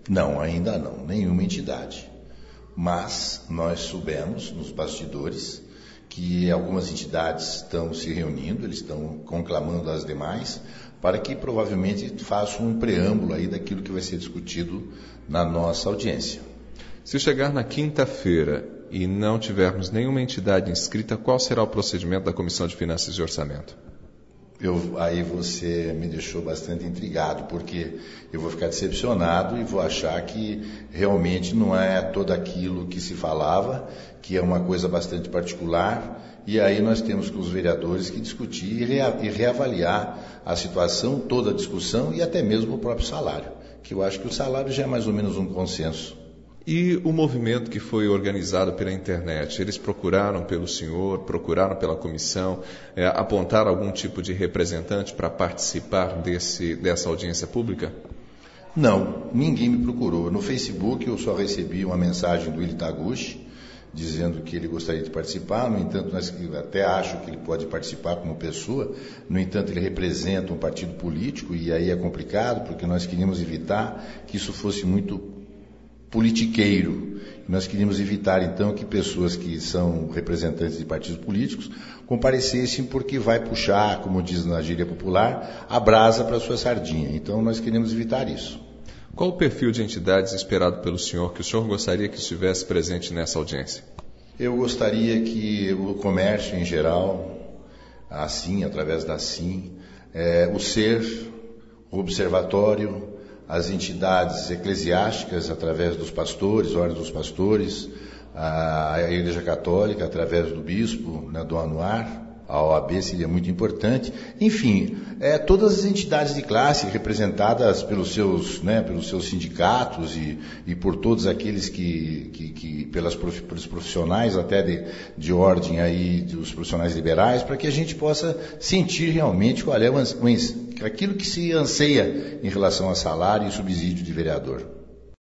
Não, ainda não, nenhuma entidade. Mas nós soubemos, nos bastidores, que algumas entidades estão se reunindo, eles estão conclamando as demais, para que provavelmente façam um preâmbulo aí daquilo que vai ser discutido na nossa audiência. Se chegar na quinta-feira e não tivermos nenhuma entidade inscrita, qual será o procedimento da Comissão de Finanças e Orçamento? Aí você me deixou bastante intrigado, porque eu vou ficar decepcionado e vou achar que realmente não é tudo aquilo que se falava, que é uma coisa bastante particular, e aí nós temos com os vereadores que discutir e reavaliar a situação, toda a discussão e até mesmo o próprio salário, que eu acho que o salário já é mais ou menos um consenso. E o movimento que foi organizado pela internet, eles procuraram pelo senhor, procuraram pela comissão, apontaram algum tipo de representante para participar dessa audiência pública? Não, ninguém me procurou. No Facebook eu só recebi uma mensagem do Willy Taguchi, dizendo que ele gostaria de participar. No entanto, nós até acho que ele pode participar como pessoa, no entanto ele representa um partido político e aí é complicado, porque nós queríamos evitar que isso fosse muito politiqueiro. Nós queríamos evitar, então, que pessoas que são representantes de partidos políticos comparecessem, porque vai puxar, como diz na gíria popular, a brasa para a sua sardinha. Então, nós queríamos evitar isso. Qual o perfil de entidades esperado pelo senhor, que o senhor gostaria que estivesse presente nessa audiência? Eu gostaria que o comércio em geral, a SIM, através da SIM, o SER, o Observatório, as entidades eclesiásticas, através dos pastores, ordem dos pastores, a Igreja Católica, através do bispo, né, do Anuar, a OAB seria muito importante. Enfim, todas as entidades de classe representadas pelos seus sindicatos e por todos aqueles pelos profissionais até de ordem aí dos profissionais liberais, para que a gente possa sentir realmente qual é aquilo que se anseia em relação a salário e subsídio de vereador.